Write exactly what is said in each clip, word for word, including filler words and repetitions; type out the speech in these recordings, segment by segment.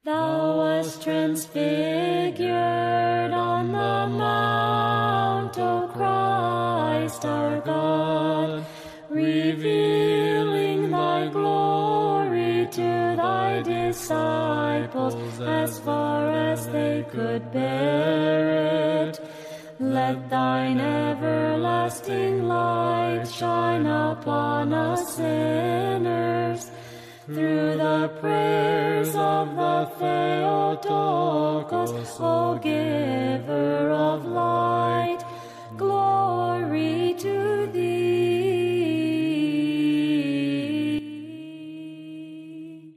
Thou wast transfigured on the mount, O Christ our God, revealing thy glory to thy disciples as far as they could bear it. Let thine everlasting light shine upon us sinners, through the prayers of the Theotokos, O giver of light, glory to thee.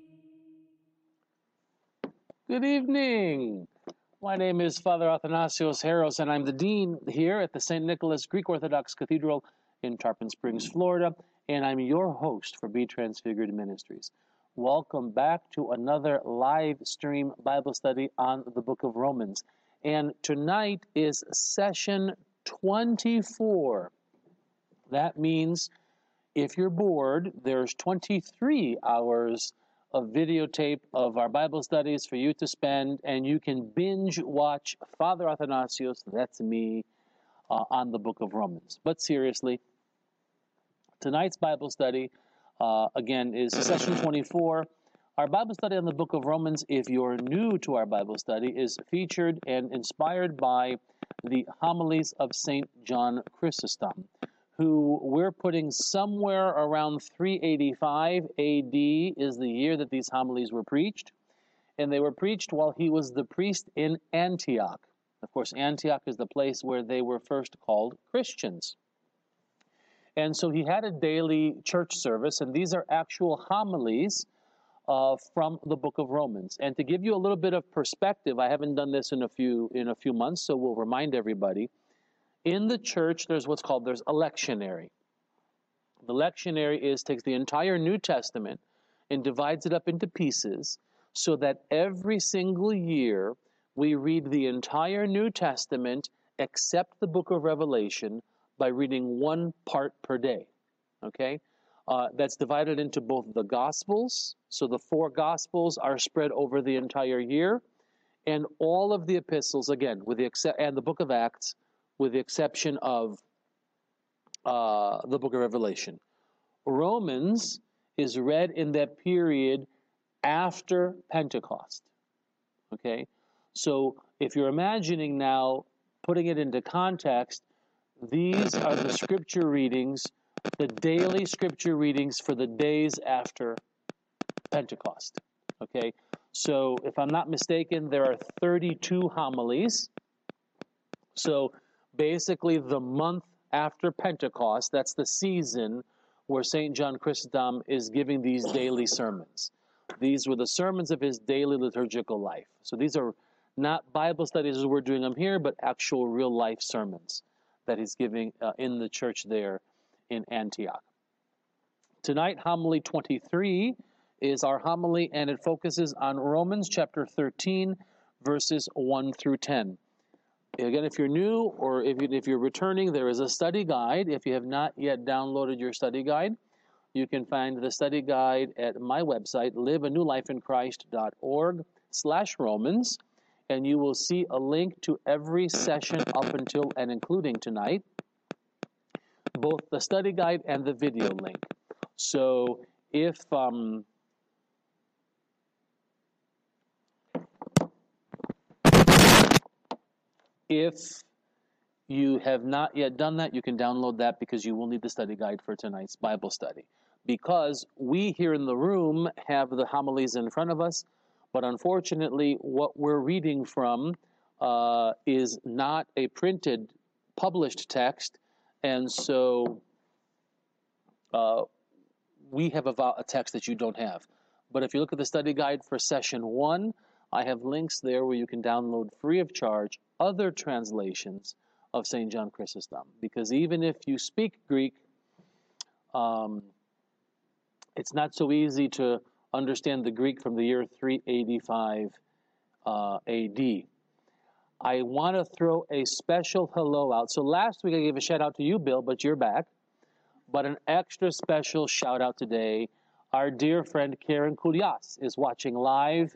Good evening. My name is Father Athanasios Harros, and I'm the Dean here at the Saint Nicholas Greek Orthodox Cathedral in Tarpon Springs, Florida, and I'm your host for Be Transfigured Ministries. Welcome back to another live stream Bible study on the book of Romans. And tonight is session twenty-four. That means if you're bored, there's twenty-three hours of videotape of our Bible studies for you to spend, and you can binge watch Father Athanasios, that's me, uh, on the book of Romans. But seriously, tonight's Bible study, uh, again, is session twenty-four. Our Bible study on the book of Romans, if you're new to our Bible study, is featured and inspired by the homilies of Saint John Chrysostom, who we're putting somewhere around three eighty-five A D is the year that these homilies were preached. And they were preached while he was the priest in Antioch. Of course, Antioch is the place where they were first called Christians. And so he had a daily church service, and these are actual homilies uh, from the book of Romans. And to give you a little bit of perspective, I haven't done this in a few in a few months, so we'll remind everybody. In the church, there's what's called, there's a lectionary. The lectionary is, takes the entire New Testament and divides it up into pieces so that every single year we read the entire New Testament except the book of Revelation by reading one part per day, okay? Uh, that's divided into both the Gospels, so the four Gospels are spread over the entire year, and all of the epistles, again, with the except and the book of Acts, with the exception of uh, the book of Revelation. Romans is read in that period after Pentecost, okay? So if you're imagining now, putting it into context, these are the scripture readings, the daily scripture readings for the days after Pentecost, okay? So if I'm not mistaken, there are thirty-two homilies. So basically the month after Pentecost, that's the season where Saint John Chrysostom is giving these daily sermons. These were the sermons of his daily liturgical life. So these are not Bible studies as we're doing them here, but actual real-life sermons that he's giving uh, in the church there in Antioch. Tonight, homily twenty-three is our homily, and it focuses on Romans chapter thirteen, verses one through ten. Again, if you're new or if, you, if you're returning, there is a study guide. If you have not yet downloaded your study guide, you can find the study guide at my website, live a new life in christ dot org slash Romans. And you will see a link to every session up until and including tonight, both the study guide and the video link. So if um, if you have not yet done that, you can download that because you will need the study guide for tonight's Bible study. Because we here in the room have the homilies in front of us, but unfortunately, what we're reading from uh, is not a printed, published text, and so uh, we have a, a text that you don't have. But if you look at the study guide for session one, I have links there where you can download free of charge other translations of Saint John Chrysostom. Because even if you speak Greek, um, it's not so easy to understand the Greek from the year three eighty-five uh, A D. I want to throw a special hello out. So last week I gave a shout out to you, Bill, but you're back. But an extra special shout out today. Our dear friend Karen Kulias is watching live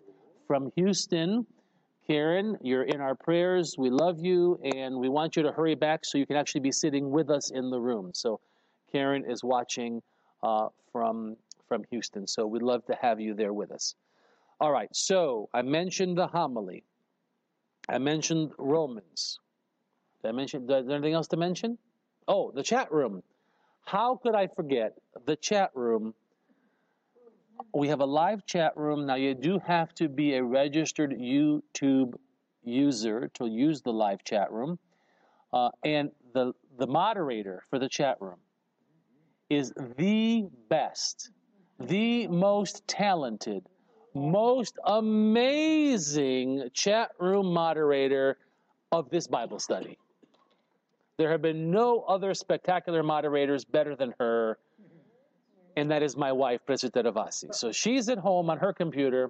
from Houston. Karen, you're in our prayers. We love you, and we want you to hurry back so you can actually be sitting with us in the room. So Karen is watching uh, from, from Houston, so we'd love to have you there with us. All right, so I mentioned the homily. I mentioned Romans. Did I mention, is there anything else to mention? Oh, the chat room. How could I forget the chat room? We have a live chat room. Now, you do have to be a registered YouTube user to use the live chat room. Uh, and the, the moderator for the chat room is the best, the most talented, most amazing chat room moderator of this Bible study. There have been no other spectacular moderators better than her, and that is my wife, Presbyter Ravasi. So she's at home on her computer,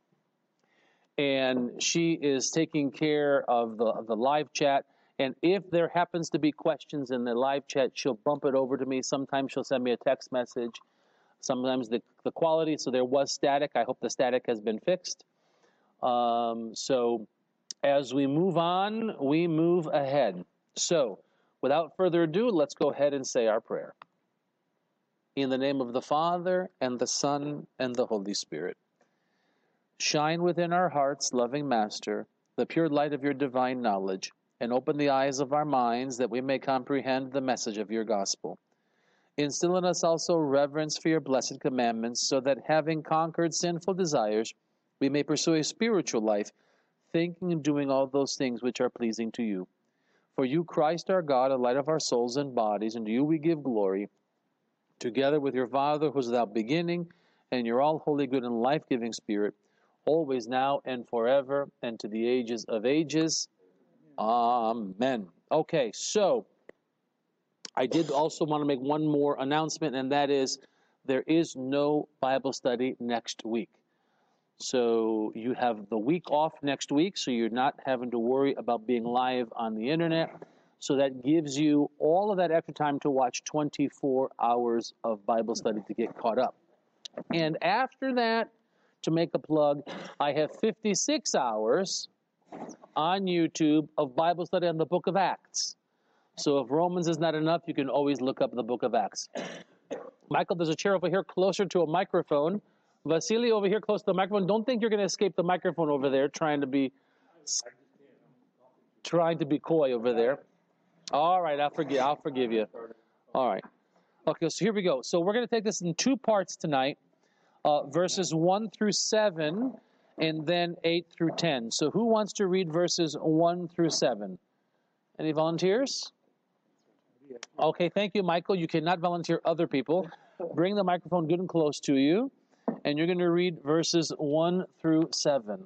and she is taking care of the, of the live chat. And if there happens to be questions in the live chat, she'll bump it over to me. Sometimes she'll send me a text message. Sometimes the, the quality, so there was static. I hope the static has been fixed. Um, so as we move on, we move ahead. So without further ado, let's go ahead and say our prayer. In the name of the Father, and the Son, and the Holy Spirit. Shine within our hearts, loving Master, the pure light of your divine knowledge, and open the eyes of our minds that we may comprehend the message of your gospel. Instill in us also reverence for your blessed commandments, so that having conquered sinful desires, we may pursue a spiritual life, thinking and doing all those things which are pleasing to you. For you, Christ our God, the light of our souls and bodies, and to you we give glory, together with your Father, who is without beginning, and your all holy, good, and life-giving Spirit, always now and forever, and to the ages of ages. Amen. Okay, so I did also want to make one more announcement, and that is there is no Bible study next week. So you have the week off next week, so you're not having to worry about being live on the internet. So that gives you all of that extra time to watch twenty-four hours of Bible study to get caught up. And after that, to make a plug, I have fifty-six hours on YouTube of Bible study on the book of Acts. So if Romans is not enough, you can always look up the book of Acts. Michael, there's a chair over here closer to a microphone. Vasily, over here close to the microphone. Don't think you're going to escape the microphone over there, trying to be trying to be coy over there. All right, I'll forgive, I'll forgive you. All right. Okay, so here we go. So we're going to take this in two parts tonight, uh, verses one through seven, and then eight through ten. So who wants to read verses one through seven? Any volunteers? Okay, thank you, Michael. You cannot volunteer other people. Bring the microphone good and close to you, and you're going to read verses one through seven.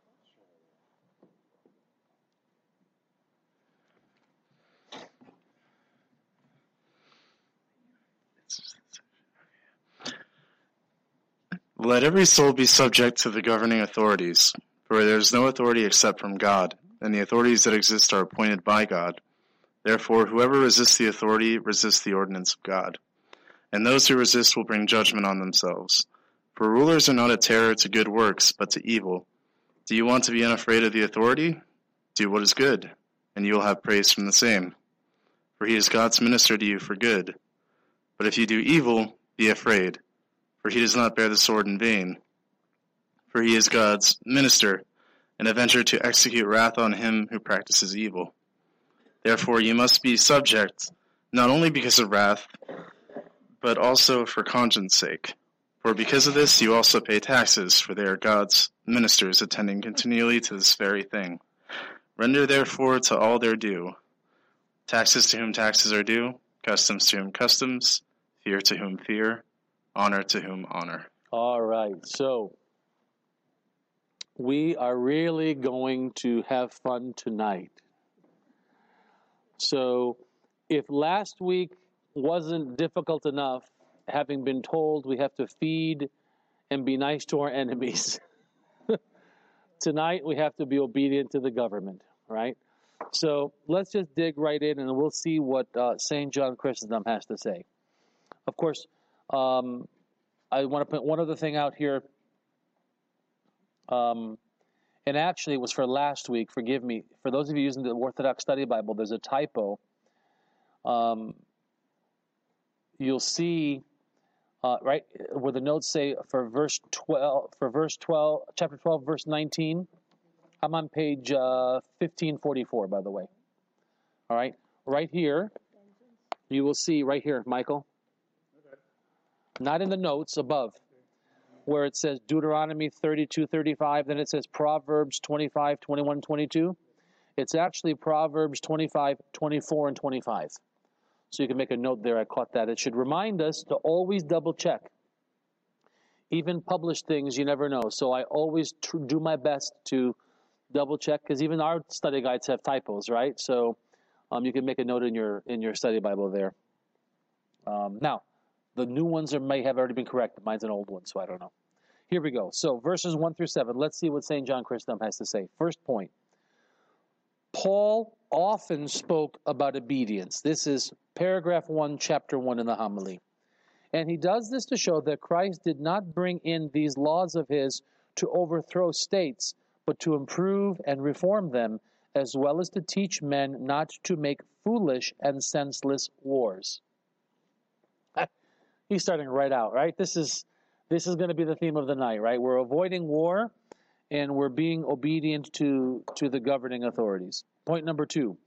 Let every soul be subject to the governing authorities, for there is no authority except from God, and the authorities that exist are appointed by God. Therefore, whoever resists the authority resists the ordinance of God, and those who resist will bring judgment on themselves. For rulers are not a terror to good works, but to evil. Do you want to be unafraid of the authority? Do what is good, and you will have praise from the same. For he is God's minister to you for good. But if you do evil, be afraid, for he does not bear the sword in vain. For he is God's minister, an avenger to execute wrath on him who practices evil. Therefore you must be subject, not only because of wrath, but also for conscience sake. For because of this you also pay taxes, for they are God's ministers, attending continually to this very thing. Render therefore to all their due. Taxes to whom taxes are due, customs to whom customs, fear to whom fear, honor to whom honor. All right, so we are really going to have fun tonight. So if last week wasn't difficult enough, having been told we have to feed and be nice to our enemies, tonight we have to be obedient to the government, right? So let's just dig right in and we'll see what uh, Saint John Chrysostom has to say. Of course, um, I want to put one other thing out here. Um, And actually, it was for last week. Forgive me. For those of you using the Orthodox Study Bible, there's a typo. Um, you'll see uh, right where the notes say for verse twelve, for verse twelve, chapter twelve, verse nineteen. I'm on page uh, fifteen forty-four, by the way. All right, right here, you will see right here, Michael. Okay. Not in the notes above, where it says Deuteronomy thirty-two thirty-five, then it says Proverbs twenty-five twenty-one twenty-two. It's actually Proverbs twenty-five twenty-four and twenty-five. So you can make a note there. I caught that. It should remind us to always double check. Even published things, you never know. So I always tr- do my best to double check, because even our study guides have typos, right? So um, you can make a note in your in your study Bible there. Um, now, the new ones are, may have already been corrected. Mine's an old one, so I don't know. Here we go. So verses one through seven. Let's see what Saint John Chrysostom has to say. First point. Paul often spoke about obedience. This is paragraph one, chapter one in the homily. And he does this to show that Christ did not bring in these laws of his to overthrow states, but to improve and reform them, as well as to teach men not to make foolish and senseless wars. He's starting right out, right? This is this is going to be the theme of the night, right? We're avoiding war, and we're being obedient to, to the governing authorities. Point number two.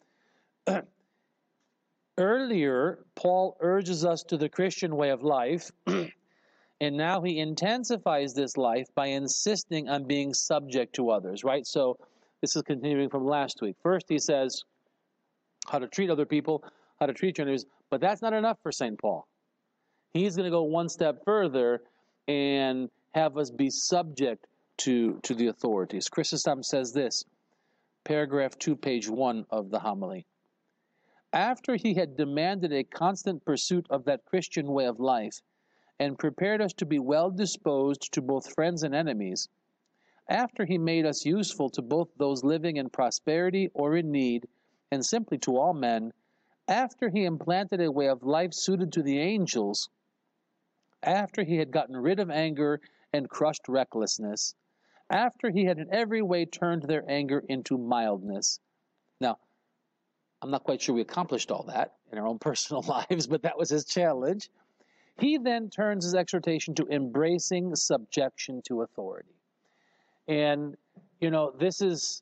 Earlier, Paul urges us to the Christian way of life, and now he intensifies this life by insisting on being subject to others, right? So this is continuing from last week. First, he says how to treat other people, how to treat your enemies, but that's not enough for Saint Paul. He's going to go one step further and have us be subject to, to the authorities. Chrysostom says this, paragraph two, page one of the homily. After he had demanded a constant pursuit of that Christian way of life, and prepared us to be well disposed to both friends and enemies, after he made us useful to both those living in prosperity or in need, and simply to all men, after he implanted a way of life suited to the angels, after he had gotten rid of anger and crushed recklessness, after he had in every way turned their anger into mildness. Now, I'm not quite sure we accomplished all that in our own personal lives, but that was his challenge. He then turns his exhortation to embracing subjection to authority. And, you know, this is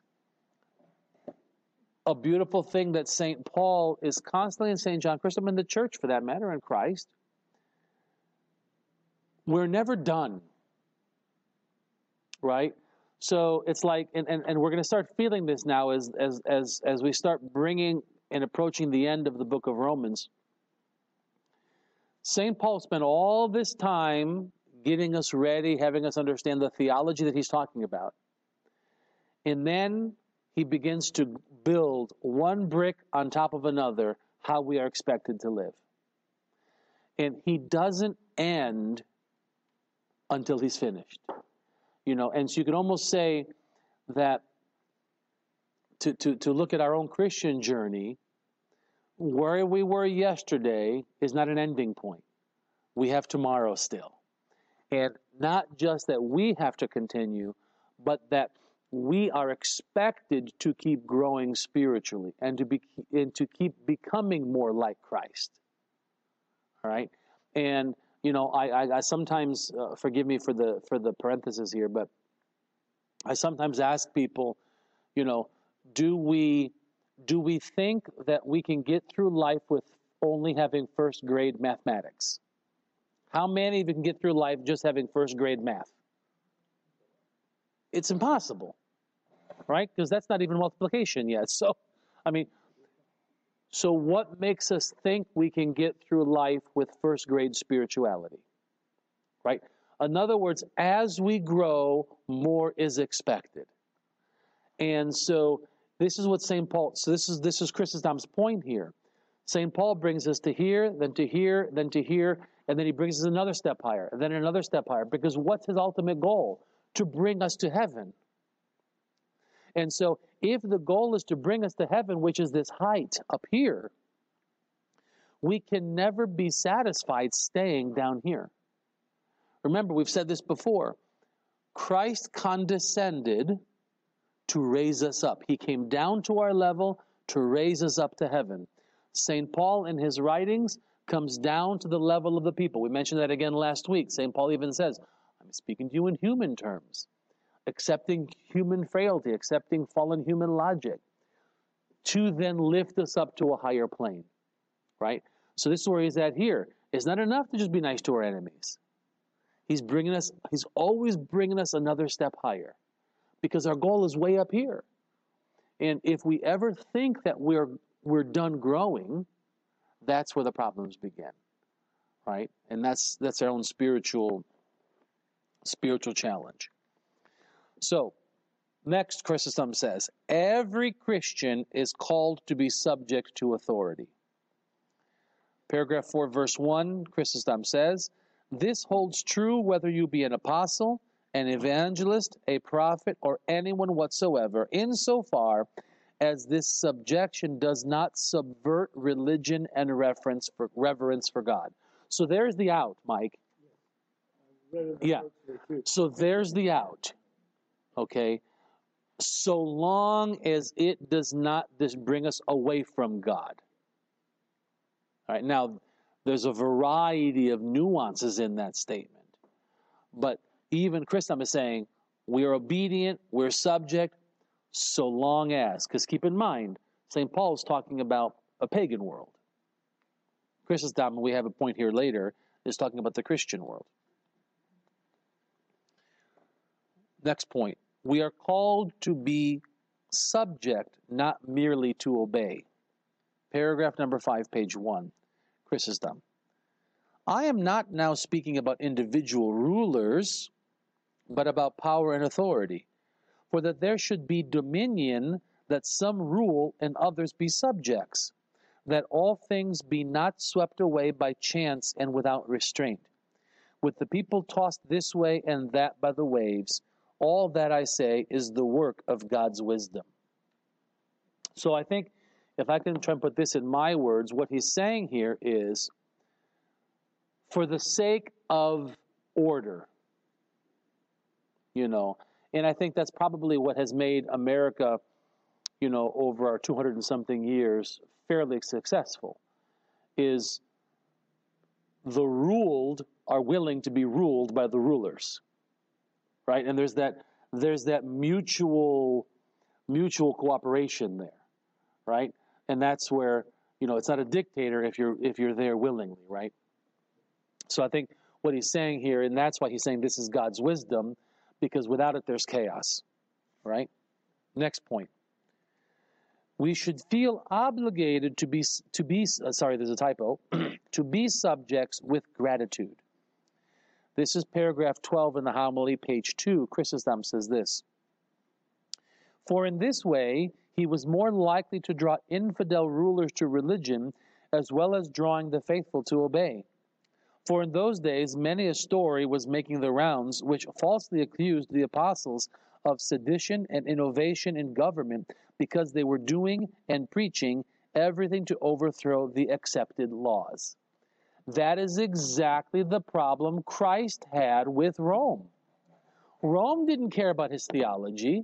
a beautiful thing that Saint Paul is constantly, in Saint John Chrysostom, in the church for that matter, in Christ. We're never done, right? So it's like, and, and, and we're going to start feeling this now as, as, as, as we start bringing and approaching the end of the book of Romans. Saint Paul spent all this time getting us ready, having us understand the theology that he's talking about. And then he begins to build one brick on top of another how we are expected to live. And he doesn't end until he's finished. You know, and so you can almost say that to, to, to look at our own Christian journey, where we were yesterday is not an ending point. We have tomorrow still. And not just that we have to continue, but that we are expected to keep growing spiritually and to be and to keep becoming more like Christ. All right? And you know, I, I, I sometimes, uh, forgive me for the for the parenthesis here, but I sometimes ask people, you know, do we do we think that we can get through life with only having first grade mathematics? How many of you can get through life just having first grade math? It's impossible, right? Because that's not even multiplication yet. So, I mean, so what makes us think we can get through life with first grade spirituality, right? In other words, as we grow, more is expected. And so this is what Saint Paul, so this is this is Chrysostom's point here. Saint Paul brings us to here, then to here, then to here, and then he brings us another step higher, and then another step higher, because what's his ultimate goal? To bring us to heaven. And so if the goal is to bring us to heaven, which is this height up here, we can never be satisfied staying down here. Remember, we've said this before. Christ condescended to raise us up. He came down to our level to raise us up to heaven. Saint Paul in his writings comes down to the level of the people. We mentioned that again last week. Saint Paul even says, I'm speaking to you in human terms, accepting human frailty, accepting fallen human logic, to then lift us up to a higher plane, right? So this is where he's at here. It's not enough to just be nice to our enemies. He's bringing us, he's always bringing us another step higher, because our goal is way up here. And if we ever think that we're we're done growing, that's where the problems begin, right? And that's that's our own spiritual spiritual challenge. So, next, Chrysostom says, every Christian is called to be subject to authority. Paragraph four, verse one, Chrysostom says, this holds true whether you be an apostle, an evangelist, a prophet, or anyone whatsoever, insofar as this subjection does not subvert religion and reverence for, reverence for God. So there's the out, Mike. Yeah. So there's the out. Okay? So long as it does not this bring us away from God. All right, now, there's a variety of nuances in that statement. But even Chrysostom is saying, we are obedient, we're subject, so long as. Because keep in mind, Saint Paul is talking about a pagan world. Chrysostom, we have a point here later, is talking about the Christian world. Next point. We are called to be subject, not merely to obey. Paragraph number five, page one. Chrysostom. I am not now speaking about individual rulers, but about power and authority. For that there should be dominion, that some rule and others be subjects, that all things be not swept away by chance and without restraint. With the people tossed this way and that by the waves, all that I say is the work of God's wisdom. So I think, if I can try and put this in my words, what he's saying here is, for the sake of order, you know, and I think that's probably what has made America, you know, over our two hundred and something years, fairly successful, is the ruled are willing to be ruled by the rulers, right? And there's that there's that mutual mutual cooperation there, right? And that's where, you know, it's not a dictator if you're if you're there willingly, right? So I think what he's saying here, and that's why he's saying this is God's wisdom, because without it there's chaos, right? Next point. We should feel obligated to be to be uh, sorry, there's a typo, to be subjects with gratitude. This is paragraph twelve in the homily, page two. Chrysostom says this. For in this way, he was more likely to draw infidel rulers to religion, as well as drawing the faithful to obey. For in those days, many a story was making the rounds, which falsely accused the apostles of sedition and innovation in government, because they were doing and preaching everything to overthrow the accepted laws. That is exactly the problem Christ had with Rome. Rome didn't care about his theology.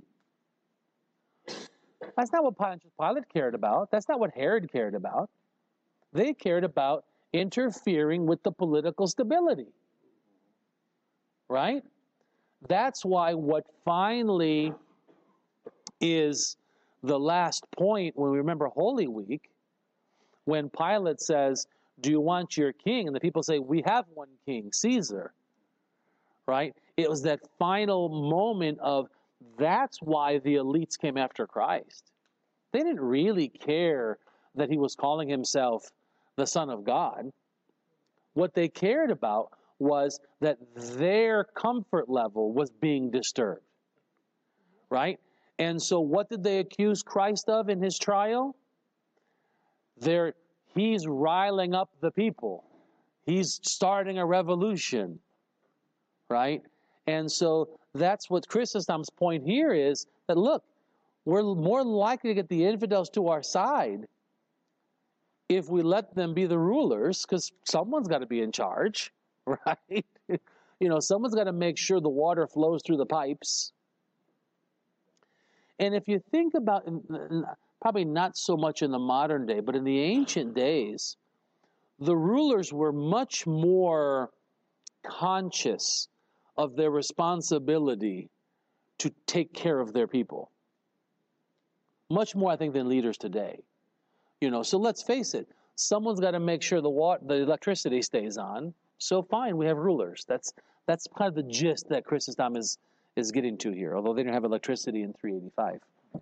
That's not what Pontius Pilate cared about. That's not what Herod cared about. They cared about interfering with the political stability. Right? That's why what finally is the last point when we remember Holy Week, when Pilate says, do you want your king? And the people say, we have one king, Caesar. Right? It was that final moment of, that's why the elites came after Christ. They didn't really care that he was calling himself the Son of God. What they cared about was that their comfort level was being disturbed. Right? And so what did they accuse Christ of in his trial? They're, he's riling up the people. He's starting a revolution. Right? And so that's what Chrysostom's point here is, that look, we're more likely to get the infidels to our side if we let them be the rulers, because someone's got to be in charge, right? You know, someone's got to make sure the water flows through the pipes. And if you think about, probably not so much in the modern day, but in the ancient days, the rulers were much more conscious of their responsibility to take care of their people. Much more, I think, than leaders today. You know, so let's face it. Someone's got to make sure the water, the electricity stays on. So fine, we have rulers. That's that's kind of the gist that Chrysostom is is getting to here. Although they didn't have electricity in three eighty-five.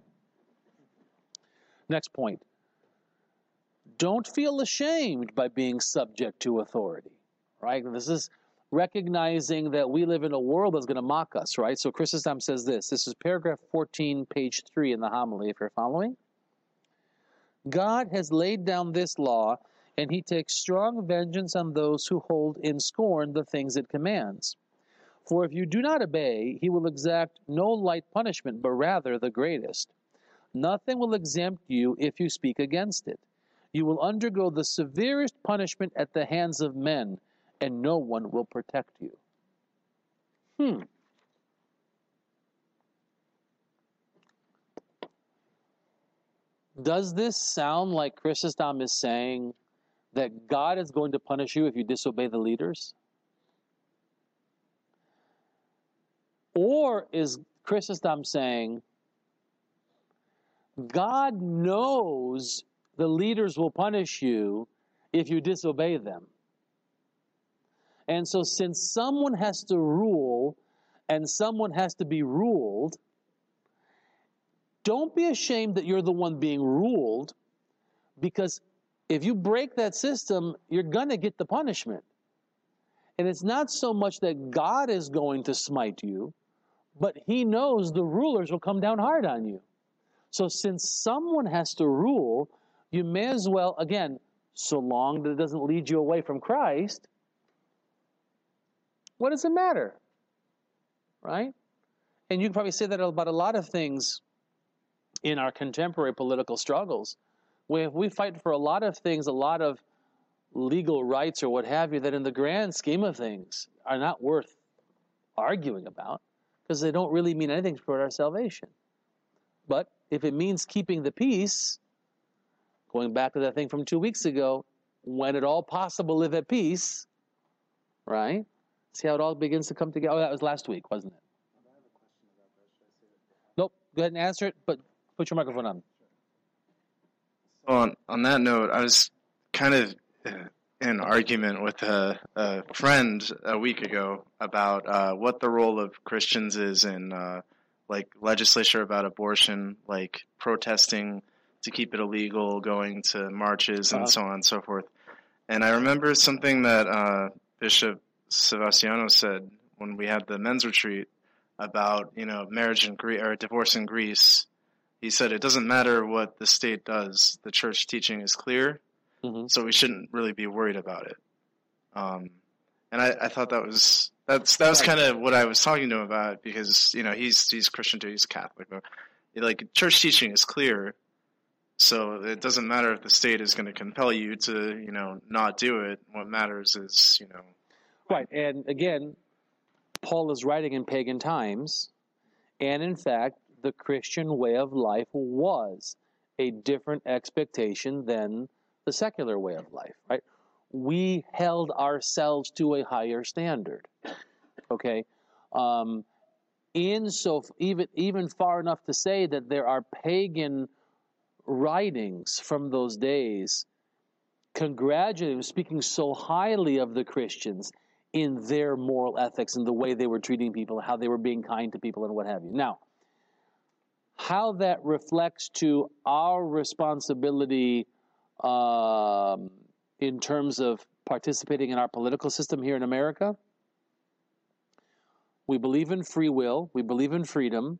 Next point. Don't feel ashamed by being subject to authority. Right? This is recognizing that we live in a world that's going to mock us. Right? So Chrysostom says this. This is paragraph fourteen, page three in the homily. If you're following. God has laid down this law, and he takes strong vengeance on those who hold in scorn the things it commands. For if you do not obey, he will exact no light punishment, but rather the greatest. Nothing will exempt you if you speak against it. You will undergo the severest punishment at the hands of men, and no one will protect you. Hmm. Does this sound like Chrysostom is saying that God is going to punish you if you disobey the leaders? Or is Chrysostom saying God knows the leaders will punish you if you disobey them? And so since someone has to rule and someone has to be ruled, don't be ashamed that you're the one being ruled, because if you break that system, you're going to get the punishment. And it's not so much that God is going to smite you, but he knows the rulers will come down hard on you. So since someone has to rule, you may as well, again, so long that it doesn't lead you away from Christ, what does it matter? Right? And you can probably say that about a lot of things in our contemporary political struggles. We, we fight for a lot of things, a lot of legal rights or what have you, that in the grand scheme of things are not worth arguing about, because they don't really mean anything toward our salvation. But if it means keeping the peace, going back to that thing from two weeks ago, when at all possible live at peace, right? See how it all begins to come together? Oh, that was last week, wasn't it? Nope, go ahead and answer it, but put your microphone on. So on, on that note, I was kind of in an argument with a, a friend a week ago about uh, what the role of Christians is in uh, like legislature about abortion, like protesting to keep it illegal, going to marches and uh-huh. so on and so forth. And I remember something that uh, Bishop Sebastiano said when we had the men's retreat about, you know, marriage in Greece or divorce in Greece. He said it doesn't matter what the state does. The church teaching is clear, mm-hmm. so we shouldn't really be worried about it. Um, and I, I thought that was that's that was kind of what I was talking to him about, because you know he's he's Christian too, he's Catholic. But, like, church teaching is clear, so it doesn't matter if the state is going to compel you to, you know, not do it. What matters is, you know, right. And again, Paul is writing in pagan times, and in fact, the Christian way of life was a different expectation than the secular way of life, right? We held ourselves to a higher standard, okay? Um, in so even even far enough to say that there are pagan writings from those days congratulating, speaking so highly of the Christians in their moral ethics and the way they were treating people, how they were being kind to people and what have you. Now, how that reflects to our responsibility um, in terms of participating in our political system here in America, we believe in free will, we believe in freedom,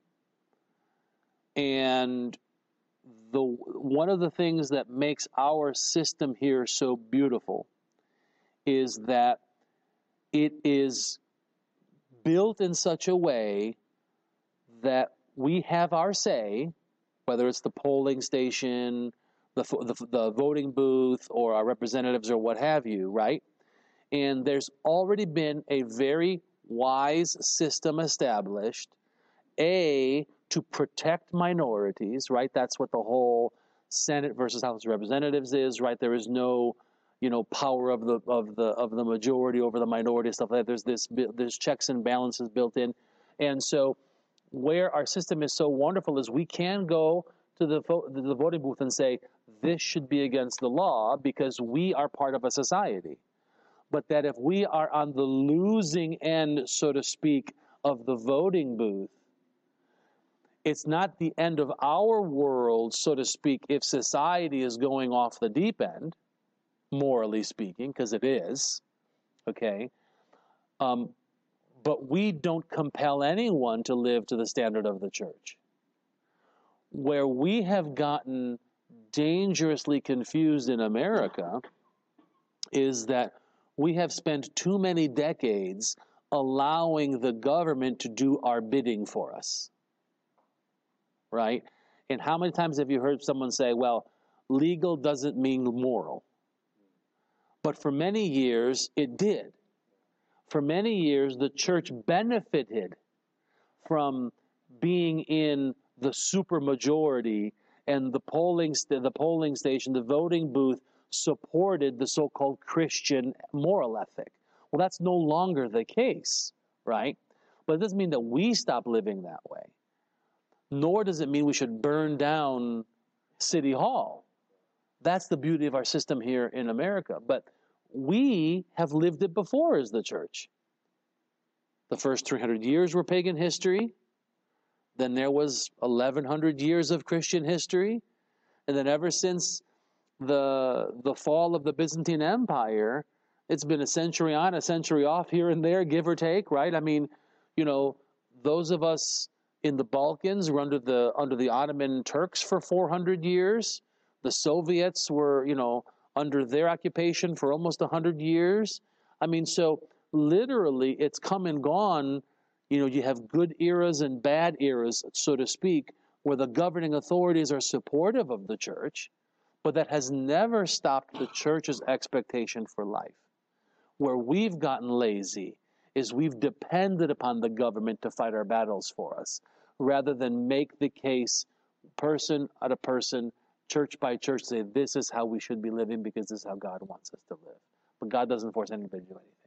and the one of the things that makes our system here so beautiful is that it is built in such a way that we have our say, whether it's the polling station, the, the the voting booth, or our representatives, or what have you, right? And there's already been a very wise system established, A, to protect minorities, right? That's what the whole Senate versus House of Representatives is, right? There is no, you know, power of the of the of the majority over the minority, stuff like that. There's this there's checks and balances built in, and so where our system is so wonderful is we can go to the the voting booth and say this should be against the law because we are part of a society. But that if we are on the losing end, so to speak, of the voting booth, it's not the end of our world, so to speak, if society is going off the deep end, morally speaking, because it is, okay? Um, but we don't compel anyone to live to the standard of the church. Where we have gotten dangerously confused in America is that we have spent too many decades allowing the government to do our bidding for us, right? And how many times have you heard someone say, well, legal doesn't mean moral? But for many years, it did. For many years, the church benefited from being in the supermajority, and the polling, st- the polling station, the voting booth, supported the so-called Christian moral ethic. Well, that's no longer the case, right? But it doesn't mean that we stop living that way. Nor does it mean we should burn down City Hall. That's the beauty of our system here in America. But we have lived it before as the church. The first three hundred years were pagan history. Then there was eleven hundred years of Christian history. And then ever since the the fall of the Byzantine Empire, it's been a century on, a century off, here and there, give or take, right? I mean, you know, those of us in the Balkans were under the under the Ottoman Turks for four hundred years. The Soviets were, you know, under their occupation for almost one hundred years. I mean, so literally it's come and gone. You know, you have good eras and bad eras, so to speak, where the governing authorities are supportive of the church, but that has never stopped the church's expectation for life. Where we've gotten lazy is we've depended upon the government to fight our battles for us, rather than make the case person at a person, church by church, say this is how we should be living because this is how God wants us to live. But God doesn't force anybody to do anything.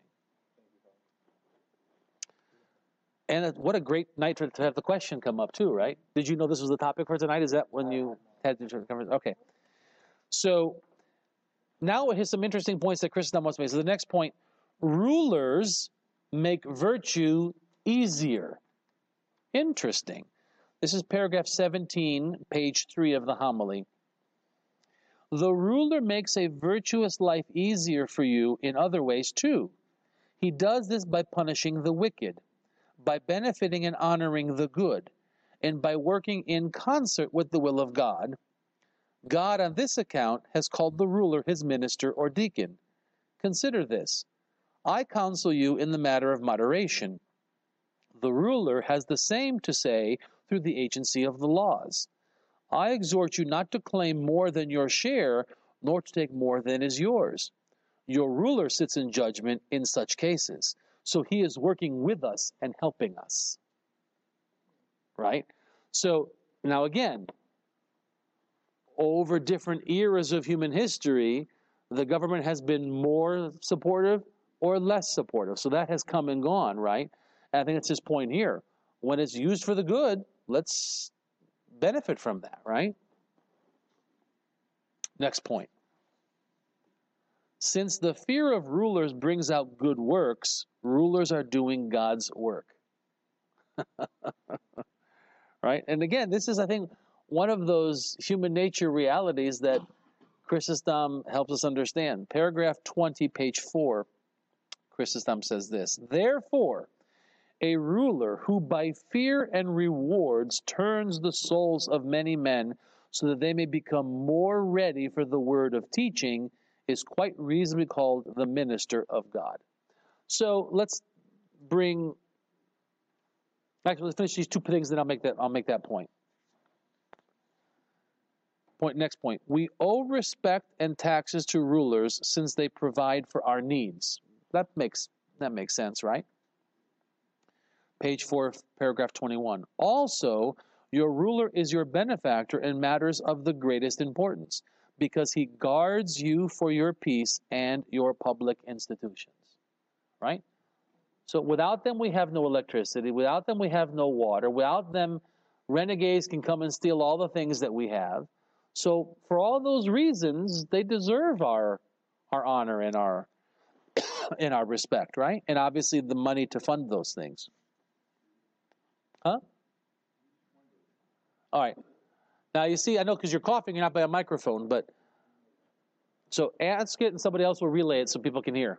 And what a great night to have the question come up too, right? Did you know this was the topic for tonight? Is that when you had the conference? Okay. So now here's some interesting points that Chrysostom wants to make. So the next point, rulers make virtue easier. Interesting. This is paragraph seventeen, page three of the homily. The ruler makes a virtuous life easier for you in other ways too. He does this by punishing the wicked, by benefiting and honoring the good, and by working in concert with the will of God. God, on this account, has called the ruler his minister or deacon. Consider this. I counsel you in the matter of moderation. The ruler has the same to say through the agency of the laws. I exhort you not to claim more than your share, nor to take more than is yours. Your ruler sits in judgment in such cases, so he is working with us and helping us. Right? So, now again, over different eras of human history, the government has been more supportive or less supportive. So that has come and gone, right? And I think that's his point here. When it's used for the good, let's benefit from that, right? Next point. Since the fear of rulers brings out good works, rulers are doing God's work. Right? And again, this is, I think, one of those human nature realities that Chrysostom helps us understand. Paragraph twenty, page four, Chrysostom says this, therefore, a ruler who by fear and rewards turns the souls of many men so that they may become more ready for the word of teaching is quite reasonably called the minister of God. So let's bring, actually let's finish these two things, then I'll make that, I'll make that point. Point, next point. We owe respect and taxes to rulers since they provide for our needs. That makes, that makes sense, right? Page four, paragraph twenty-one. Also, Your ruler is your benefactor in matters of the greatest importance, because he guards you for your peace and your public institutions. Right? So without them, we have no electricity. Without them, we have no water. Without them, renegades can come and steal all the things that we have. So for all those reasons, they deserve our our honor and our and our respect, right? And obviously the money to fund those things. Huh? All right. Now you see, I know because you're coughing, you're not by a microphone, but so ask it and somebody else will relay it so people can hear.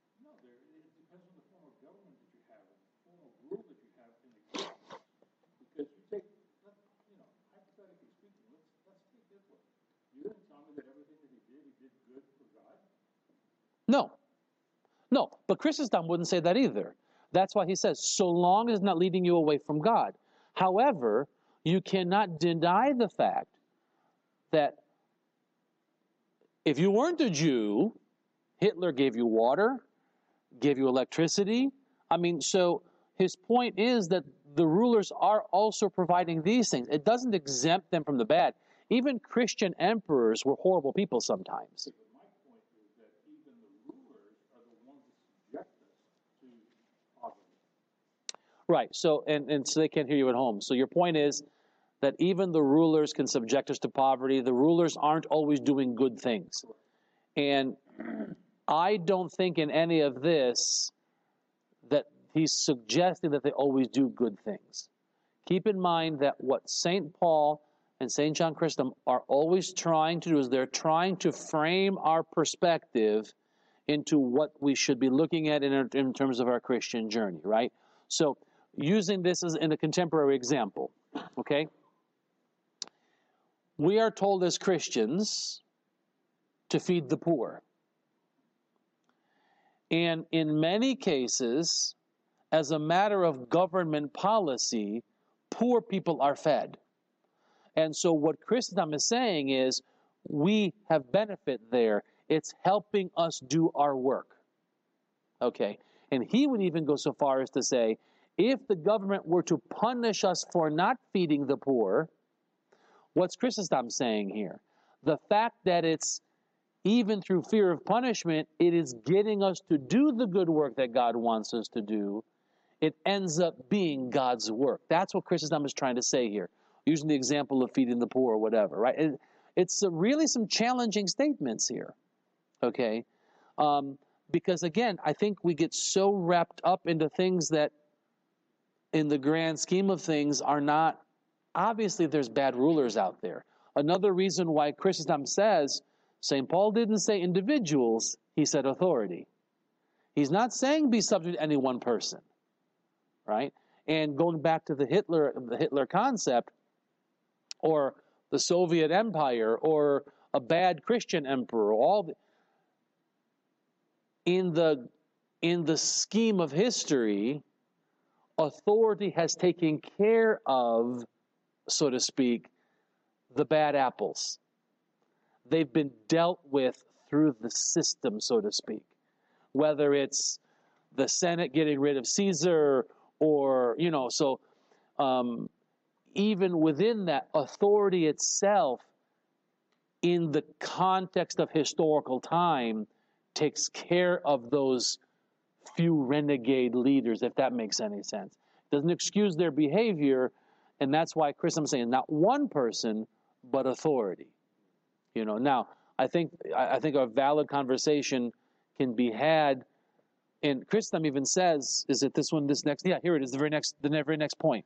No. No, but Chrysostom wouldn't say that either. That's why he says, so long as it's not leading you away from God. However, you cannot deny the fact that if you weren't a Jew, Hitler gave you water, gave you electricity. I mean, so his point is that the rulers are also providing these things. It doesn't exempt them from the bad. Even Christian emperors were horrible people sometimes. Right, so and, and so they can't hear you at home. So your point is that even the rulers can subject us to poverty. The rulers aren't always doing good things. And I don't think in any of this that he's suggesting that they always do good things. Keep in mind that what Saint Paul and Saint John Chrysostom are always trying to do is they're trying to frame our perspective into what we should be looking at in, in terms of our Christian journey, right? So using this as in a contemporary example, okay? We are told as Christians to feed the poor. And in many cases, as a matter of government policy, poor people are fed. And so what Chrysostom is saying is, we have benefit there. It's helping us do our work. Okay? And he would even go so far as to say, if the government were to punish us for not feeding the poor, what's Chrysostom saying here? The fact that it's, even through fear of punishment, it is getting us to do the good work that God wants us to do. It ends up being God's work. That's what Chrysostom is trying to say here, using the example of feeding the poor or whatever, right? It, it's really some challenging statements here, okay? Um, because, again, I think we get so wrapped up into things that, in the grand scheme of things, are not... Obviously, there's bad rulers out there. Another reason why Chrysostom says, Saint Paul didn't say individuals, he said authority. He's not saying be subject to any one person, right? And going back to the Hitler, the Hitler concept, or the Soviet Empire, or a bad Christian emperor, all the, in the in the scheme of history, authority has taken care of, so to speak, the bad apples. They've been dealt with through the system, so to speak. Whether it's the Senate getting rid of Caesar, or, you know, so um, even within that, authority itself, in the context of historical time, takes care of those few renegade leaders, if that makes any sense. Doesn't excuse their behavior, and that's why Chris, I'm saying not one person, but authority. You know, now I think I think a valid conversation can be had, and Chrysostom even says, "Is it this one? This next? Yeah, here it is. The very next, the very next point."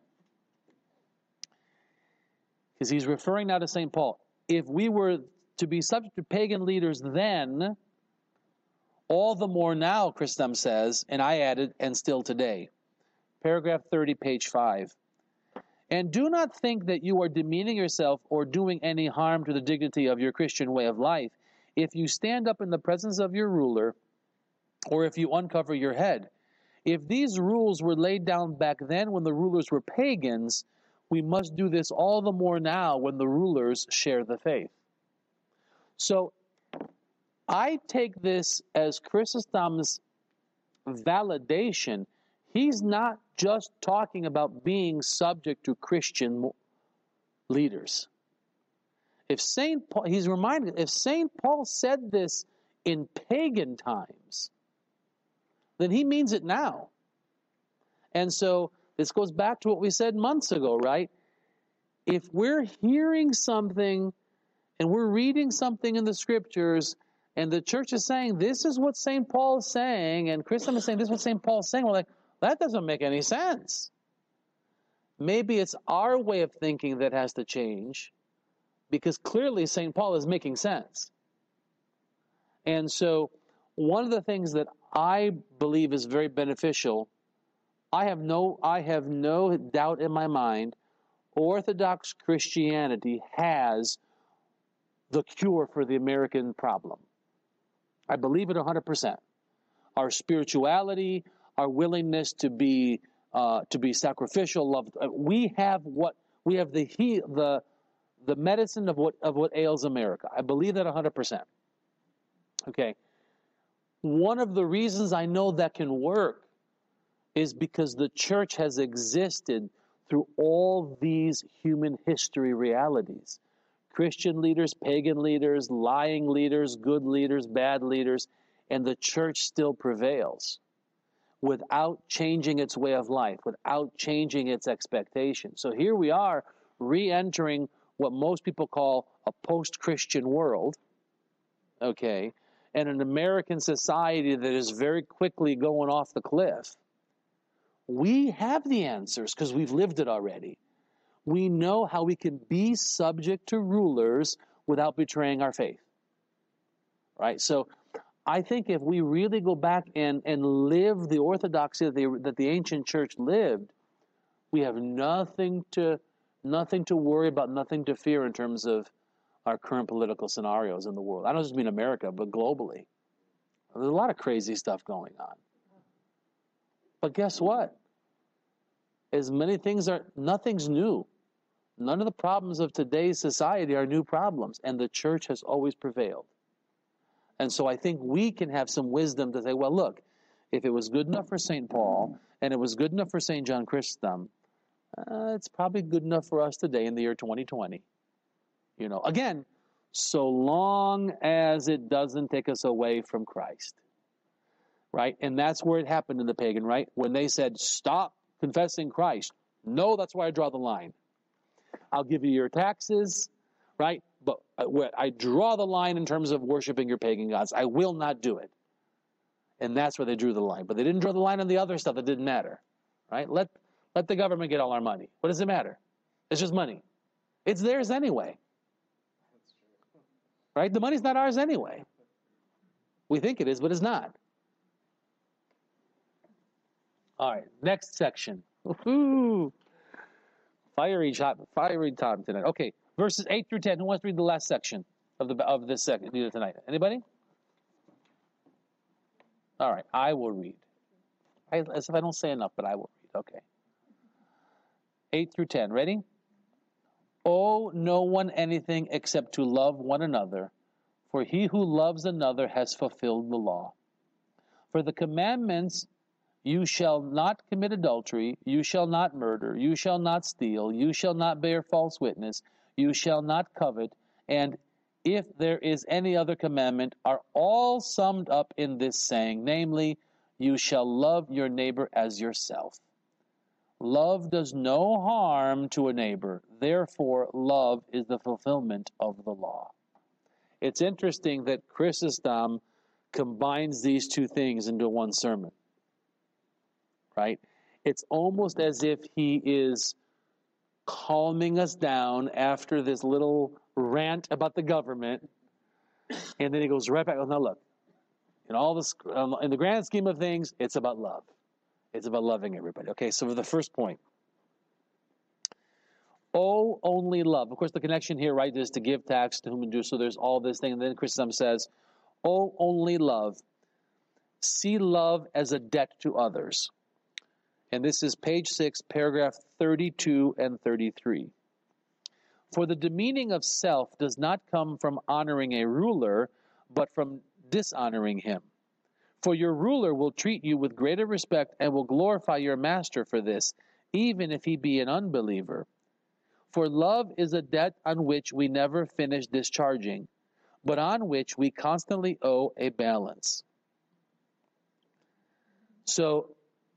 Because he's referring now to Saint Paul. If we were to be subject to pagan leaders then, all the more now, Chrysostom says, and I added, and still today. Paragraph thirty, page five. And do not think that you are demeaning yourself or doing any harm to the dignity of your Christian way of life if you stand up in the presence of your ruler, or if you uncover your head. If these rules were laid down back then when the rulers were pagans, we must do this all the more now when the rulers share the faith. So I take this as Chrysostom's validation. He's not just talking about being subject to Christian leaders. If Saint Paul, he's reminded, if Saint Paul said this in pagan times, then he means it now. And so this goes back to what we said months ago, right? If we're hearing something and we're reading something in the scriptures and the church is saying, this is what Saint Paul is saying, and Christendom is saying, this is what Saint Paul is saying, we're like, that doesn't make any sense. Maybe it's our way of thinking that has to change, because clearly Saint Paul is making sense. And so one of the things that I believe is very beneficial, I have no I have no doubt in my mind, Orthodox Christianity has the cure for the American problem. I believe it one hundred percent. Our spirituality, our willingness to be uh, to be sacrificial, love. We have what we have the he, the the medicine of what of what ails America. I believe that one hundred percent. Okay. One of the reasons I know that can work is because the church has existed through all these human history realities. Christian leaders, pagan leaders, lying leaders, good leaders, bad leaders, and the church still prevails without changing its way of life, without changing its expectations. So here we are re-entering what most people call a post-Christian world, okay, and an American society that is very quickly going off the cliff. We have the answers because we've lived it already. We know how we can be subject to rulers without betraying our faith. Right? So I think if we really go back and, and live the orthodoxy that the, that the ancient church lived, we have nothing to nothing to worry about, nothing to fear in terms of our current political scenarios in the world. I don't just mean America, but globally. There's a lot of crazy stuff going on. But guess what? As many things are, nothing's new. None of the problems of today's society are new problems, and the church has always prevailed. And so I think we can have some wisdom to say, well, look, if it was good enough for Saint Paul, and it was good enough for Saint John Chrysostom, uh, it's probably good enough for us today in the year twenty twenty. You know, again, so long as it doesn't take us away from Christ. Right? And that's where it happened in the pagan, right? When they said, stop confessing Christ. No, that's where I draw the line. I'll give you your taxes, right? But I draw the line in terms of worshiping your pagan gods. I will not do it. And that's where they drew the line. But they didn't draw the line on the other stuff that didn't matter, right? Let, let the government get all our money. What does it matter? It's just money. It's theirs anyway. Right? The money's not ours anyway. We think it is, but it's not. All right, next section. Woo-hoo. Fiery time, fiery time tonight. Okay, verses eight through ten. Who wants to read the last section of the of this section tonight? Anybody? All right, I will read. I, as if I don't say enough, but I will read. Okay. Eight through ten. Ready? Owe no one anything except to love one another, for he who loves another has fulfilled the law. For the commandments: you shall not commit adultery, you shall not murder, you shall not steal, you shall not bear false witness, you shall not covet, and if there is any other commandment, are all summed up in this saying, namely, you shall love your neighbor as yourself. Love does no harm to a neighbor, therefore love is the fulfillment of the law. It's interesting that Chrysostom combines these two things into one sermon. Right? It's almost as if he is calming us down after this little rant about the government, and then he goes right back. Oh, now look, in all this, in the grand scheme of things, it's about love. It's about loving everybody. Okay, so for the first point, owe only love. Of course, the connection here, right, is to give tax to whom and do. So there's all this thing, and then Chrysostom says, owe only love. See love as a debt to others. And this is page six, paragraph thirty-two and thirty-three. For the demeaning of self does not come from honoring a ruler, but from dishonoring him. For your ruler will treat you with greater respect and will glorify your master for this, even if he be an unbeliever. For love is a debt on which we never finish discharging, but on which we constantly owe a balance. So,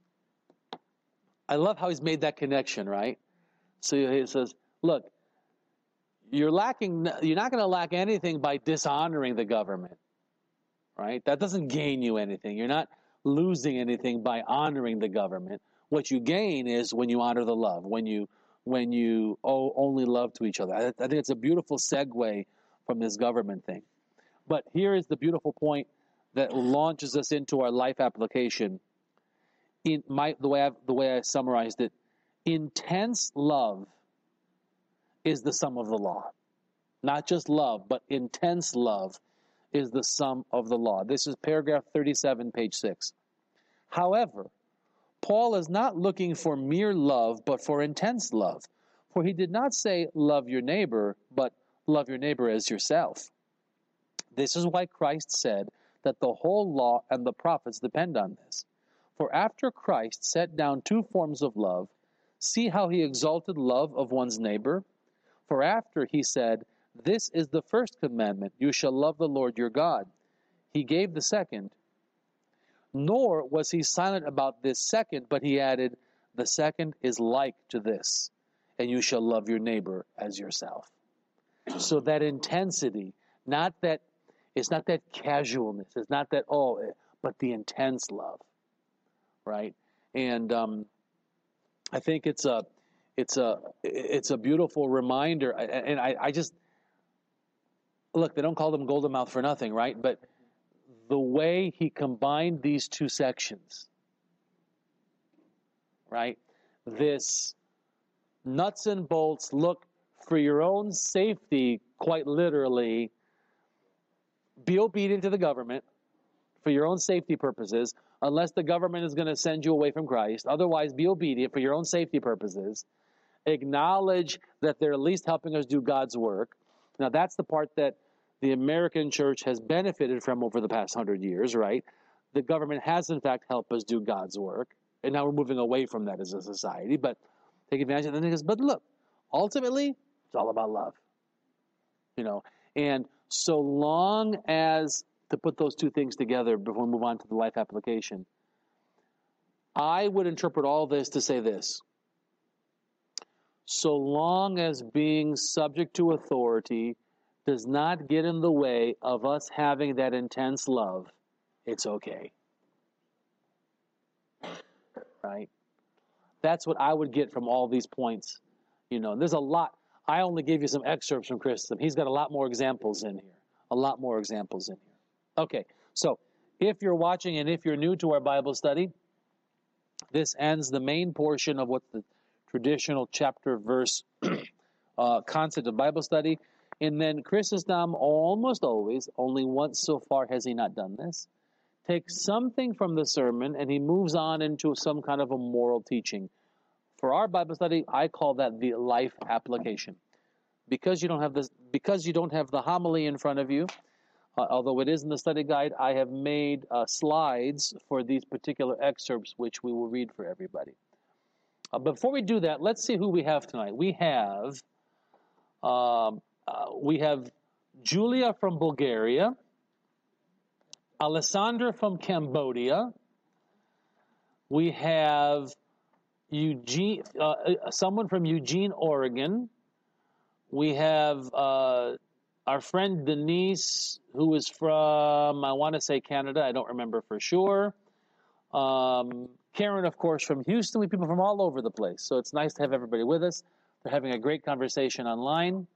I love how he's made that connection, right? So he says, look, you're lacking, you're not going to lack anything by dishonoring the government, right? That doesn't gain you anything. You're not losing anything by honoring the government. What you gain is when you honor the love, when you when you owe only love to each other. I, I think it's a beautiful segue from this government thing. But here is the beautiful point that launches us into our life application. In my the way I the way I summarized it, intense love is the sum of the law. Not just love, but intense love is the sum of the law. This is paragraph thirty-seven, page six. However, Paul is not looking for mere love, but for intense love. For he did not say, love your neighbor, but love your neighbor as yourself. This is why Christ said that the whole law and the prophets depend on this. For after Christ set down two forms of love, see how he exalted love of one's neighbor? For after he said, this is the first commandment, you shall love the Lord your God, he gave the second. Nor was he silent about this second, but he added, the second is like to this, and you shall love your neighbor as yourself. So that intensity, not that, it's not that casualness, it's not that, oh, but the intense love, right? And um, I think it's a, it's a, it's a beautiful reminder, and I, I just, look, they don't call them Golden Mouth for nothing, right? But the way he combined these two sections, right? This nuts and bolts, look, for your own safety, quite literally, be obedient to the government for your own safety purposes, unless the government is going to send you away from Christ. Otherwise, be obedient for your own safety purposes. Acknowledge that they're at least helping us do God's work. Now, that's the part that the American church has benefited from over the past hundred years, right? The government has, in fact, helped us do God's work. And now we're moving away from that as a society, but take advantage of it. And he goes, but look, ultimately, it's all about love. You know, and so long as, to put those two things together before we move on to the life application, I would interpret all this to say this. So long as being subject to authority does not get in the way of us having that intense love, it's okay. Right? That's what I would get from all these points. You know, there's a lot. I only gave you some excerpts from Christendom. He's got a lot more examples in here. A lot more examples in here. Okay, so if you're watching and if you're new to our Bible study, this ends the main portion of what's the traditional chapter verse uh, concept of Bible study. And then Chrysostom almost always, only once so far has he not done this, takes something from the sermon and he moves on into some kind of a moral teaching. For our Bible study, I call that the life application. Because you don't have this, because you don't have the homily in front of you, uh, although it is in the study guide, I have made uh, slides for these particular excerpts, which we will read for everybody. Uh, before we do that, let's see who we have tonight. We have... Um, Uh, we have Julia from Bulgaria, Alessandra from Cambodia. We have Eugene, uh, someone from Eugene, Oregon. We have uh, our friend Denise, who is from, I want to say Canada. I don't remember for sure. Um, Karen, of course, from Houston. We have people from all over the place. So it's nice to have everybody with us. They're having a great conversation online.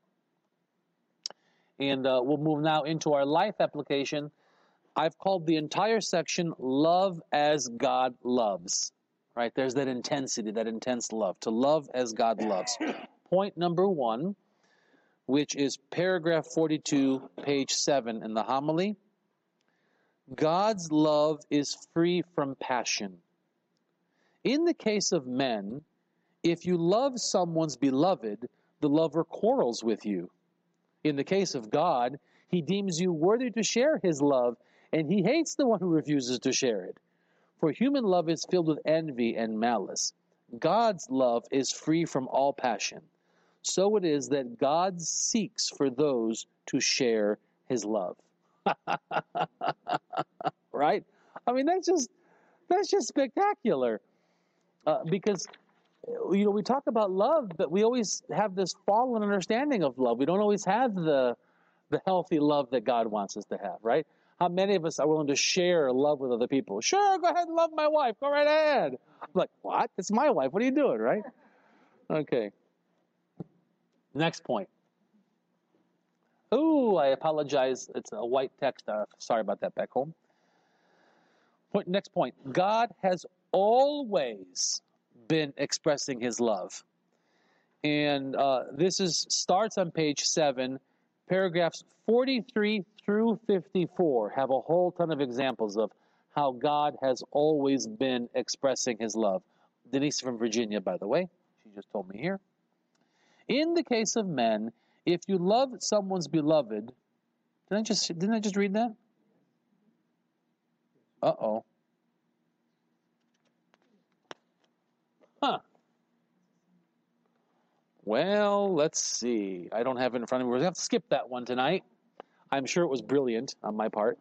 And uh, we'll move now into our life application. I've called the entire section Love as God Loves. Right? There's that intensity, that intense love. To love as God loves. Point number one, which is paragraph forty-two, page seven in the homily. God's love is free from passion. In the case of men, if you love someone's beloved, the lover quarrels with you. In the case of God, he deems you worthy to share his love, and he hates the one who refuses to share it. For human love is filled with envy and malice. God's love is free from all passion. so it is that God seeks for those to share his love. Right? I mean, that's just that's just spectacular. Uh, because, you know, we talk about love, but we always have this fallen understanding of love. We don't always have the the healthy love that God wants us to have, right? How many of us are willing to share love with other people? Sure, go ahead and love my wife. Go right ahead. I'm like, what? It's my wife. What are you doing, right? Okay. Next point. Oh, I apologize. It's a white text. Uh, sorry about that back home. Point, next point. God has always been expressing his love. And uh, this is starts on page seven. Paragraphs forty-three through fifty-four have a whole ton of examples of how God has always been expressing his love. Denise from Virginia, by the way. She just told me here. In the case of men, if you love someone's beloved, didn't I just, didn't I just read that? Uh-oh. Huh. Well, let's see. I don't have it in front of me. We're going to have to skip that one tonight. I'm sure it was brilliant on my part.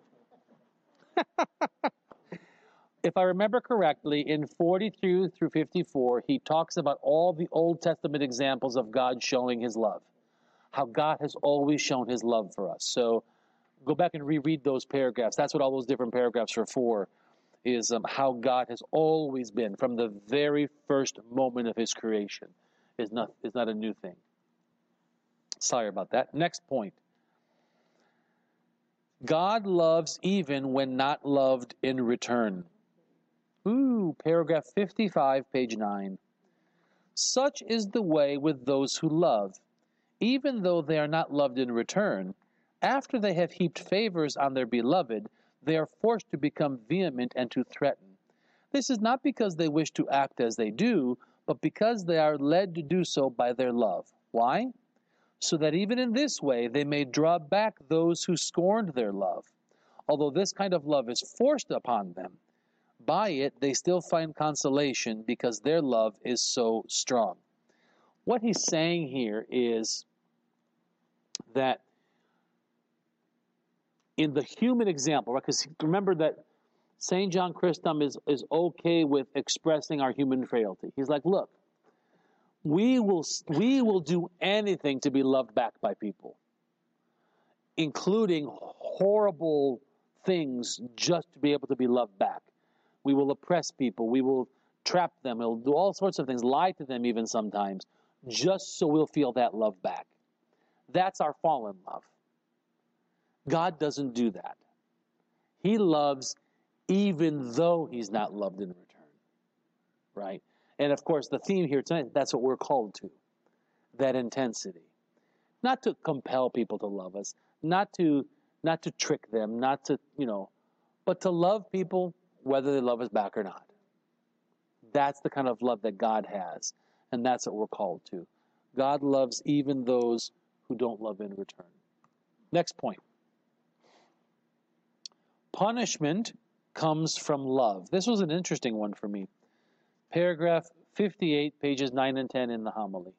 If I remember correctly, in forty-two through fifty-four, he talks about all the Old Testament examples of God showing his love. How God has always shown his love for us. So go back and reread those paragraphs. That's what all those different paragraphs are for, is um, how God has always been from the very first moment of his creation. Is not, is not a new thing. Sorry about that. Next point. God loves even when not loved in return. Ooh, paragraph fifty-five, page nine. Such is the way with those who love. Even though they are not loved in return, after they have heaped favors on their beloved, they are forced to become vehement and to threaten. This is not because they wish to act as they do, but because they are led to do so by their love. Why? So that even in this way they may draw back those who scorned their love. Although this kind of love is forced upon them, by it they still find consolation because their love is so strong. What he's saying here is that in the human example, right? Because remember that Saint John Chrysostom is, is okay with expressing our human frailty. He's like, look, we will we will do anything to be loved back by people, including horrible things just to be able to be loved back. We will oppress people. We will trap them. We'll do all sorts of things, lie to them even sometimes, just so we'll feel that love back. That's our fallen love. God doesn't do that. He loves even though he's not loved in return, right? And of course, the theme here tonight, that's what we're called to, that intensity. Not to compel people to love us, not to not to trick them, not to, you know, but to love people whether they love us back or not. That's the kind of love that God has, and that's what we're called to. God loves even those who don't love in return. Next point. Punishment comes from love. This was an interesting one for me. Paragraph fifty-eight, pages nine and ten in the homily.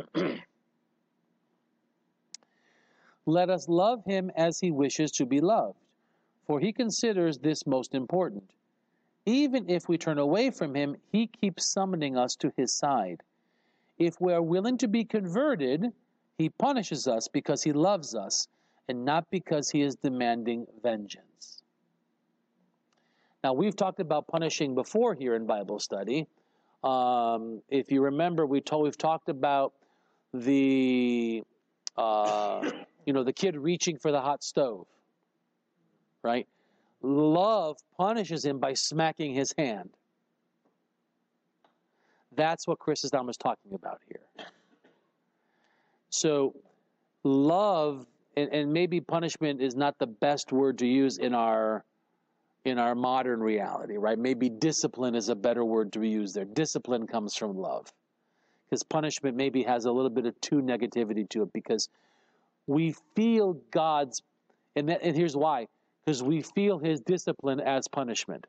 Let us love him as he wishes to be loved, for he considers this most important. Even if we turn away from him, he keeps summoning us to his side. If we are willing to be converted, he punishes us because he loves us and not because he is demanding vengeance. Now, we've talked about punishing before here in Bible study. Um, if you remember, we told, we've talked about the, uh, you know, the kid reaching for the hot stove, right? Love punishes him by smacking his hand. That's what Chrysostom is talking about here. So, love, and, and maybe punishment is not the best word to use in our in our modern reality, right? Maybe discipline is a better word to be used there. Discipline comes from love. Because punishment maybe has a little bit of too negativity to it, because we feel God's, and, that, and here's why, because we feel his discipline as punishment,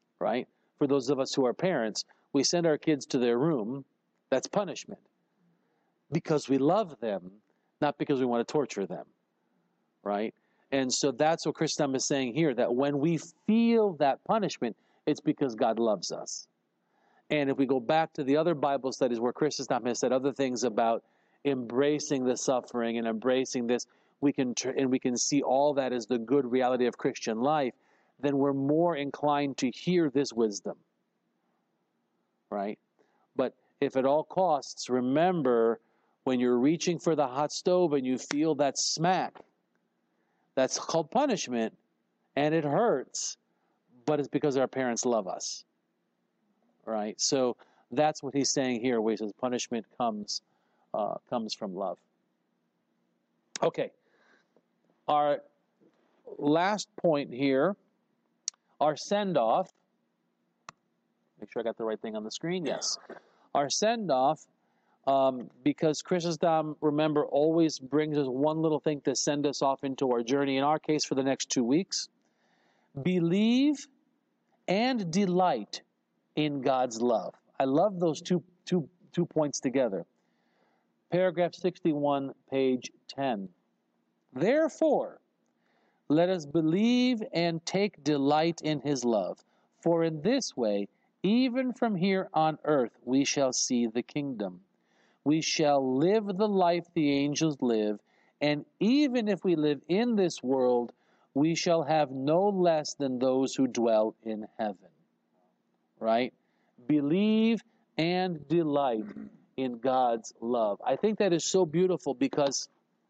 right? For those of us who are parents, we send our kids to their room, that's punishment. because we love them, not because we want to torture them, right? And so that's what Chrysostom is saying here, that when we feel that punishment, it's because God loves us. And if we go back to the other Bible studies where Chrysostom has said other things about embracing the suffering and embracing this, we can tr- and we can see all that as the good reality of Christian life, then we're more inclined to hear this wisdom, right? But if at all costs, remember, when you're reaching for the hot stove and you feel that smack, that's called punishment, and it hurts, but it's because our parents love us, right? So that's what he's saying here, where he says punishment comes uh, comes from love. Okay, our last point here, our send-off. Make sure I got the right thing on the screen. Yes, our send-off. Um, because Chrysostom, remember, always brings us one little thing to send us off into our journey, in our case for the next two weeks. Believe and delight in God's love. I love those two, two, two points together. Paragraph sixty-one, page ten. Therefore, let us believe and take delight in his love, for in this way, even from here on earth, we shall see the kingdom. We shall live the life the angels live, and even if we live in this world, we shall have no less than those who dwell in heaven. Right? Believe and delight in God's love. I think that is so beautiful because,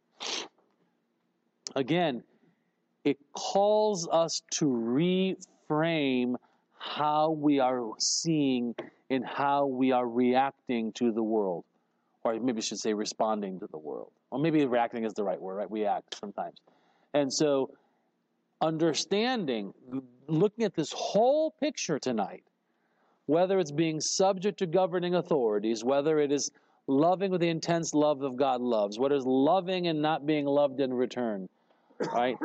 again, it calls us to reframe how we are seeing and how we are reacting to the world. Or maybe I should say responding to the world. Or maybe reacting is the right word, right? We act sometimes. And so understanding, looking at this whole picture tonight, whether it's being subject to governing authorities, whether it is loving with the intense love of God loves, whether it's loving and not being loved in return, right?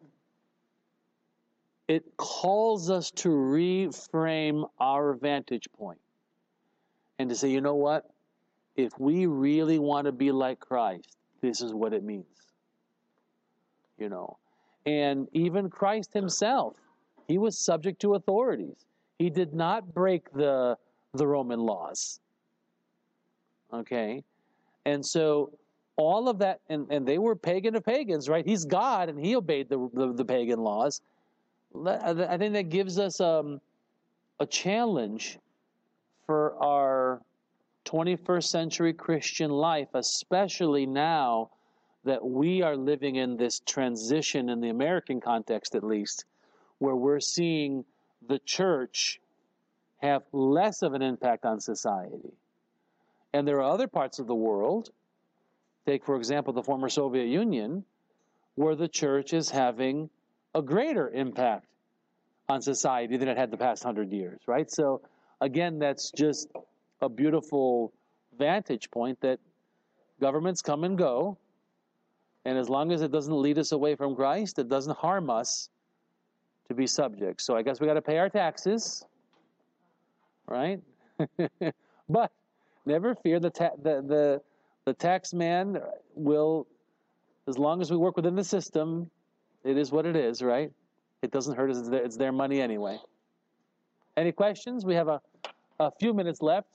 It calls us to reframe our vantage point and to say, you know what? If we really want to be like Christ, this is what it means. You know, and even Christ himself, he was subject to authorities. He did not break the the Roman laws. Okay? And so all of that, and, and they were pagan of pagans, right? He's God, and he obeyed the, the, the pagan laws. I think that gives us um, a challenge for our twenty-first century Christian life, especially now that we are living in this transition, in the American context at least, where we're seeing the church have less of an impact on society. And there are other parts of the world, take for example the former Soviet Union, where the church is having a greater impact on society than it had the past hundred years, right? So again, that's just a beautiful vantage point that governments come and go, and as long as it doesn't lead us away from Christ, it doesn't harm us to be subject. So I guess we got to pay our taxes, right? But never fear, the, ta- the the the tax man will, as long as we work within the system, it is what it is, right? It doesn't hurt us. It's their, it's their money anyway. Any questions? We have a, a few minutes left.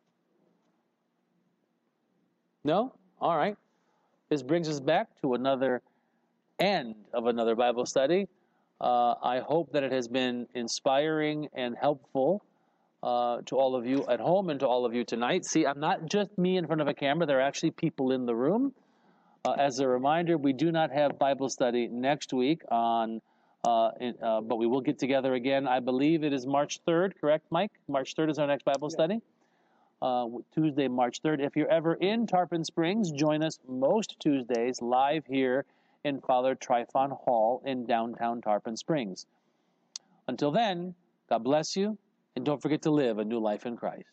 No? All right. This brings us back to another end of another Bible study. Uh, I hope that it has been inspiring and helpful uh, to all of you at home and to all of you tonight. See, I'm not just me in front of a camera. There are actually people in the room. Uh, as a reminder, we do not have Bible study next week, on, uh, in, uh, but we will get together again. I believe it is March third, correct, Mike? March third is our next Bible yeah. study. Uh, Tuesday, March third. If you're ever in Tarpon Springs, join us most Tuesdays live here in Father Tryphon Hall in downtown Tarpon Springs. Until then, God bless you, and don't forget to live a new life in Christ.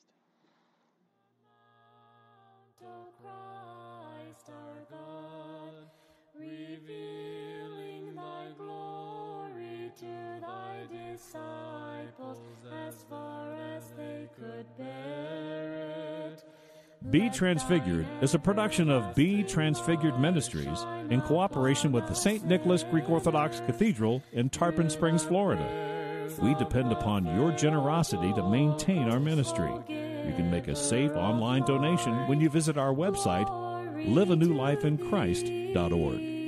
Christ our God, revealing thy glory to thy disciples as far as they could bear it. Be Transfigured is a production of Be Transfigured Ministries in cooperation with the Saint Nicholas Greek Orthodox Cathedral in Tarpon Springs, Florida. We depend upon your generosity to maintain our ministry. You can make a safe online donation when you visit our website, live a new life in Christ dot org.